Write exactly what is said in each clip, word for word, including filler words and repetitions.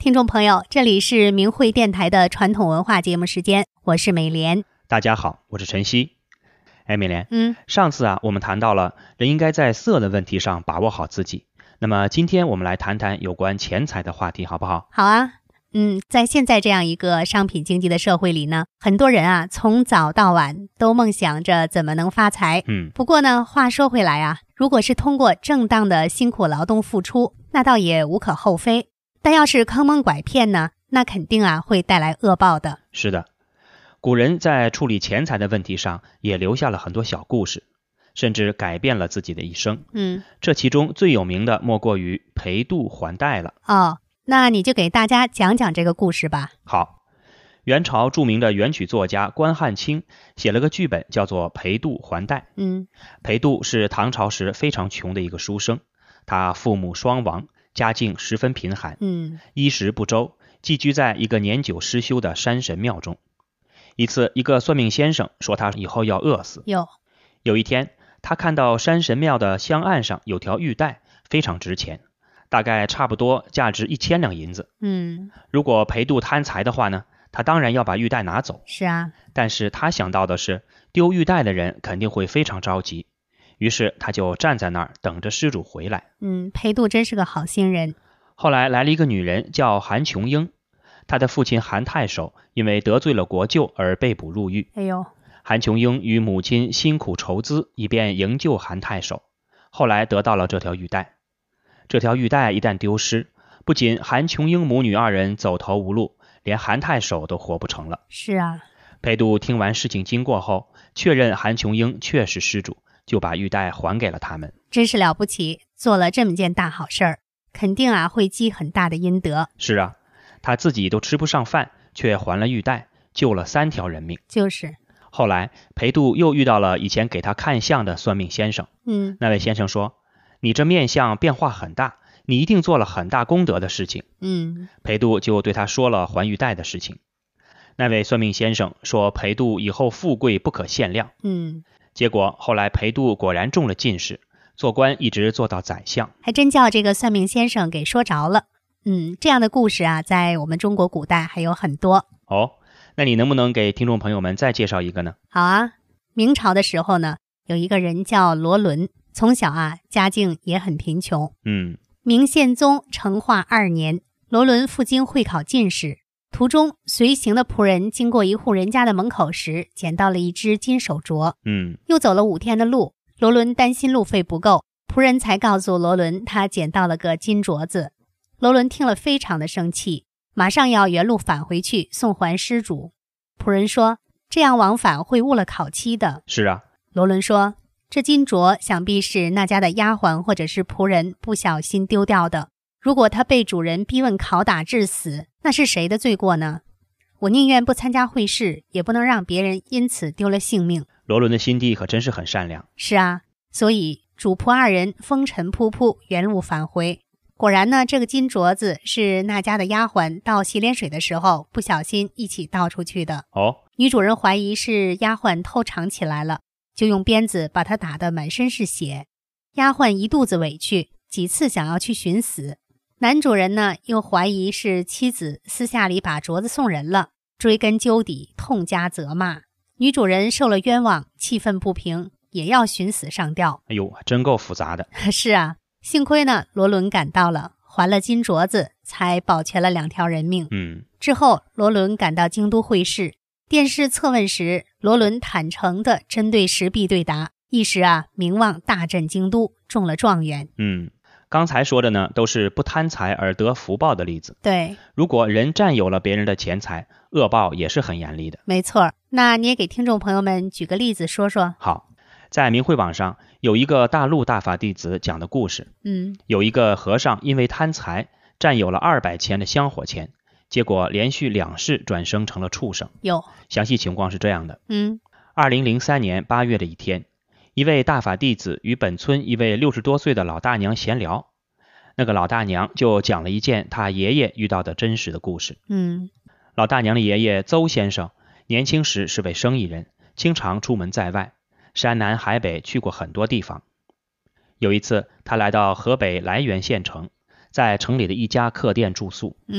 听众朋友，这里是明慧电台的传统文化节目时间，我是美莲。 大家好，我是晨曦。哎，美莲， 嗯， 上次啊，我们谈到了人应该在色的问题上把握好自己。那么今天我们来谈谈有关钱财的话题，好不好？ 好啊。嗯，在现在这样一个商品经济的社会里呢，很多人啊，从早到晚都梦想着怎么能发财。 嗯， 不过呢，话说回来啊，如果是通过正当的辛苦劳动付出，那倒也无可厚非。但要是坑蒙拐骗呢，那肯定啊会带来恶报的。 是的，古人在处理钱财的问题上也留下了很多小故事，甚至改变了自己的一生。 嗯， 这其中最有名的莫过于裴度还贷了。 哦，那你就给大家讲讲这个故事吧。 好，元朝著名的元曲作家关汉卿写了个剧本，叫做《裴度还贷》。 嗯， 裴度是唐朝时非常穷的一个书生，他父母双亡，家境十分贫寒， 嗯， 衣食不周，寄居在一个年久失修的山神庙中。一次，一个算命先生说他以后要饿死。 有有一天，他看到山神庙的香案上有条玉带，非常值钱，大概差不多价值一千两银子。 嗯， 如果裴度贪财的话呢，他当然要把玉带拿走。 是啊， 但是他想到的是，丢玉带的人肯定会非常着急，于是他就站在那儿等着施主回来。 嗯，裴度真是个好心人。 后来来了一个女人叫韩琼英，她的父亲韩太守因为得罪了国舅而被捕入狱。 哎呦， 韩琼英与母亲辛苦筹资，以便营救韩太守，后来得到了这条玉带。这条玉带一旦丢失，不仅韩琼英母女二人走投无路，连韩太守都活不成了。 是啊， 裴度听完事情经过后，确认韩琼英确是失主，就把玉带还给了他们。 真是了不起，做了这么件大好事儿，肯定啊会积很大的阴德。 是啊，他自己都吃不上饭，却还了玉带，救了三条人命。 就是。 后来裴度又遇到了以前给他看相的算命先生。 嗯， 那位先生说，你这面相变化很大，你一定做了很大功德的事情。 嗯， 裴度就对他说了还玉带的事情。那位算命先生说裴度以后富贵不可限量。 嗯， 结果后来裴度果然中了进士，做官一直做到宰相。 还真叫这个算命先生给说着了。嗯，这样的故事啊，在我们中国古代还有很多。 哦，那你能不能给听众朋友们再介绍一个呢？ 好啊，明朝的时候呢，有一个人叫罗伦，从小啊家境也很贫穷。 嗯， 明宪宗成化二年，罗伦赴京会考进士，途中随行的仆人经过一户人家的门口时，捡到了一只金手镯。 嗯， 又走了五天的路，罗伦担心路费不够，仆人才告诉罗伦他捡到了个金镯子。罗伦听了非常的生气，马上要原路返回去送还失主。仆人说，这样往返会误了考期的。 是啊。 罗伦说，这金镯想必是那家的丫鬟或者是仆人不小心丢掉的，如果他被主人逼问拷打致死，那是谁的罪过呢？我宁愿不参加会试，也不能让别人因此丢了性命。 罗伦的心地可真是很善良。 是啊，所以主仆二人风尘仆仆原路返回。果然呢，这个金镯子是那家的丫鬟倒洗脸水的时候不小心一起倒出去的。 哦， 女主人怀疑是丫鬟偷藏起来了，就用鞭子把她打得满身是血。丫鬟一肚子委屈，几次想要去寻死。男主人呢，又怀疑是妻子私下里把镯子送人了，追根究底，痛加责骂。女主人受了冤枉，气愤不平，也要寻死上吊。 哎呦，真够复杂的。 是啊，幸亏呢，罗伦赶到了，还了金镯子，才保全了两条人命。 嗯， 之后，罗伦赶到京都会试，殿试测问时，罗伦坦诚地针对时弊对答，一时啊，名望大振京都，中了状元。 嗯，刚才说的呢，都是不贪财而得福报的例子。 对， 如果人占有了别人的钱财，恶报也是很严厉的。 没错。那你也给听众朋友们举个例子说说。 好，在明慧网上有一个大陆大法弟子讲的故事。 嗯， 有一个和尚因为贪财，占有了二百钱的香火钱，结果连续两世转生成了畜生。 有， 详细情况是这样的。 嗯， 二零零三年八月的一天，一位大法弟子与本村一位六十多岁的老大娘闲聊，那个老大娘就讲了一件他爷爷遇到的真实的故事。 嗯， 老大娘的爷爷邹先生年轻时是位生意人，经常出门在外，山南海北去过很多地方。有一次他来到河北涞源县城，在城里的一家客店住宿。 嗯，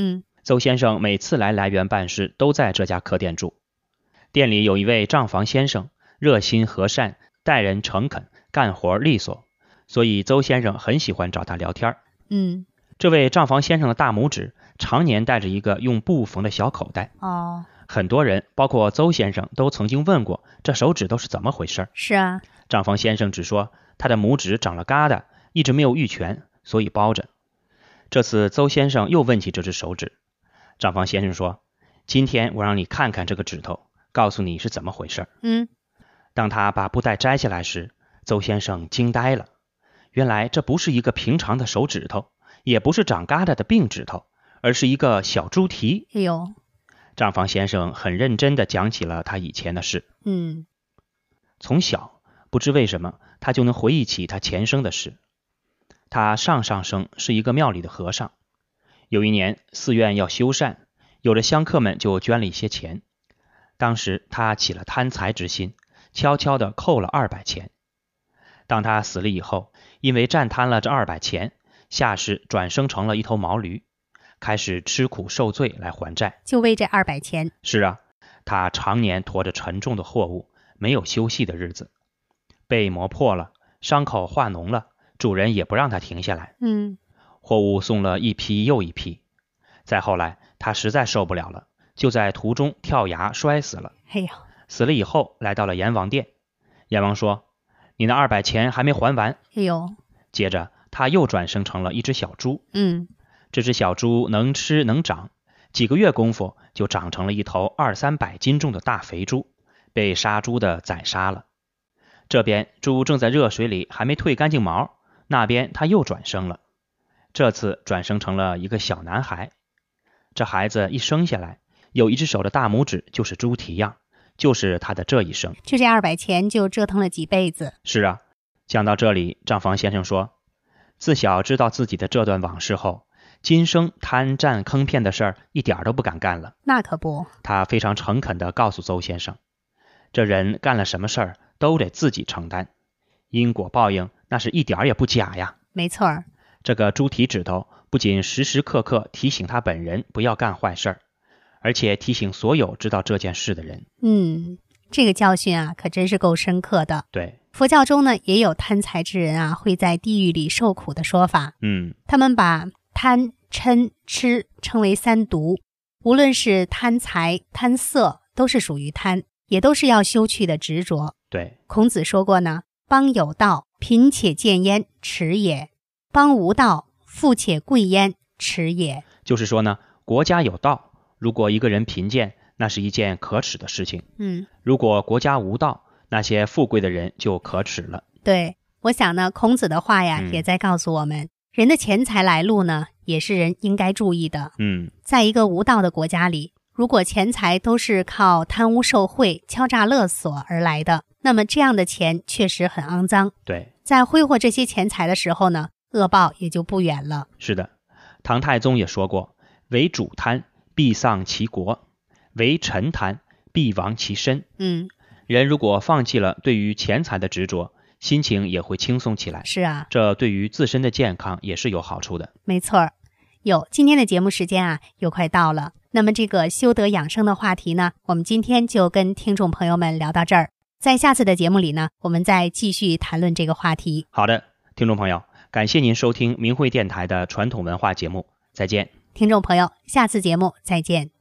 邹先生每次来来源办事都在这家客店住。店里有一位账房先生，热心和善，待人诚恳，干活利索，所以邹先生很喜欢找他聊天。 嗯， 这位账房先生的大拇指常年带着一个用布缝的小口袋。 哦， 很多人包括邹先生都曾经问过这手指头是怎么回事。 是啊， 账房先生只说他的拇指长了疙瘩，一直没有愈全，所以包着。这次邹先生又问起这只手指，账房先生说，今天我让你看看这个指头，告诉你是怎么回事。 嗯， 当他把布袋摘下来时，邹先生惊呆了。原来这不是一个平常的手指头，也不是长疙瘩的病指头，而是一个小猪蹄。 哎呦， 账房先生很认真地讲起了他以前的事。 嗯， 从小不知为什么他就能回忆起他前生的事。他上上生是一个庙里的和尚，有一年寺院要修缮，有的香客们就捐了一些钱。当时他起了贪财之心，悄悄地扣了二百钱。当他死了以后，因为占贪了这二百钱，下世转生成了一头毛驴，开始吃苦受罪来还债。 就为这二百钱。 是啊，他常年驮着沉重的货物，没有休息的日子，背磨破了，伤口化脓了，主人也不让他停下来。 嗯， 货物送了一批又一批。再后来他实在受不了了，就在途中跳崖摔死了。 哎呦， 死了以后来到了阎王殿，阎王说，你那二百钱还没还完。 哎呦， 接着他又转生成了一只小猪。 嗯， 这只小猪能吃能长，几个月功夫就长成了一头二三百斤重的大肥猪，被杀猪的宰杀了。这边猪正在热水里还没褪干净毛，那边他又转生了，这次转生成了一个小男孩。这孩子一生下来，有一只手的大拇指就是猪蹄样，就是他的这一生。 就这二百钱就折腾了几辈子。 是啊，讲到这里，账房先生说，自小知道自己的这段往事后，今生贪占坑骗的事儿一点都不敢干了。 那可不， 他非常诚恳地告诉邹先生，这人干了什么事儿都得自己承担，因果报应那是一点也不假呀。 没错儿。 这个猪蹄指头不仅时时刻刻提醒他本人不要干坏事儿，而且提醒所有知道这件事的人。 嗯，这个教训啊，可真是够深刻的。 对， 佛教中呢，也有贪财之人啊会在地狱里受苦的说法。 嗯， 他们把贪、嗔、痴称为三毒，无论是贪财、贪色，都是属于贪，也都是要修去的执着。 对， 孔子说过呢，邦有道，贫且贱焉，耻也；邦无道，富且贵焉，耻也。 就是说呢，国家有道，如果一个人贫贱，那是一件可耻的事情。 嗯， 如果国家无道，那些富贵的人就可耻了。 对，我想呢，孔子的话呀， 嗯、 也在告诉我们，人的钱财来路呢，也是人应该注意的。 嗯， 在一个无道的国家里，如果钱财都是靠贪污受贿、敲诈勒索而来的，那么这样的钱确实很肮脏。 对， 在挥霍这些钱财的时候呢，恶报也就不远了。 是的，唐太宗也说过，为主贪，必丧其国；为臣贪，必亡其身。 嗯， 人如果放弃了对于钱财的执着，心情也会轻松起来。 是啊， 这对于自身的健康也是有好处的。 没错。有，今天的节目时间啊，又快到了。那么这个修德养生的话题呢，我们今天就跟听众朋友们聊到这儿。在下次的节目里呢，我们再继续谈论这个话题。 好的，听众朋友，感谢您收听明慧电台的传统文化节目，再见。 听众朋友，下次节目再见。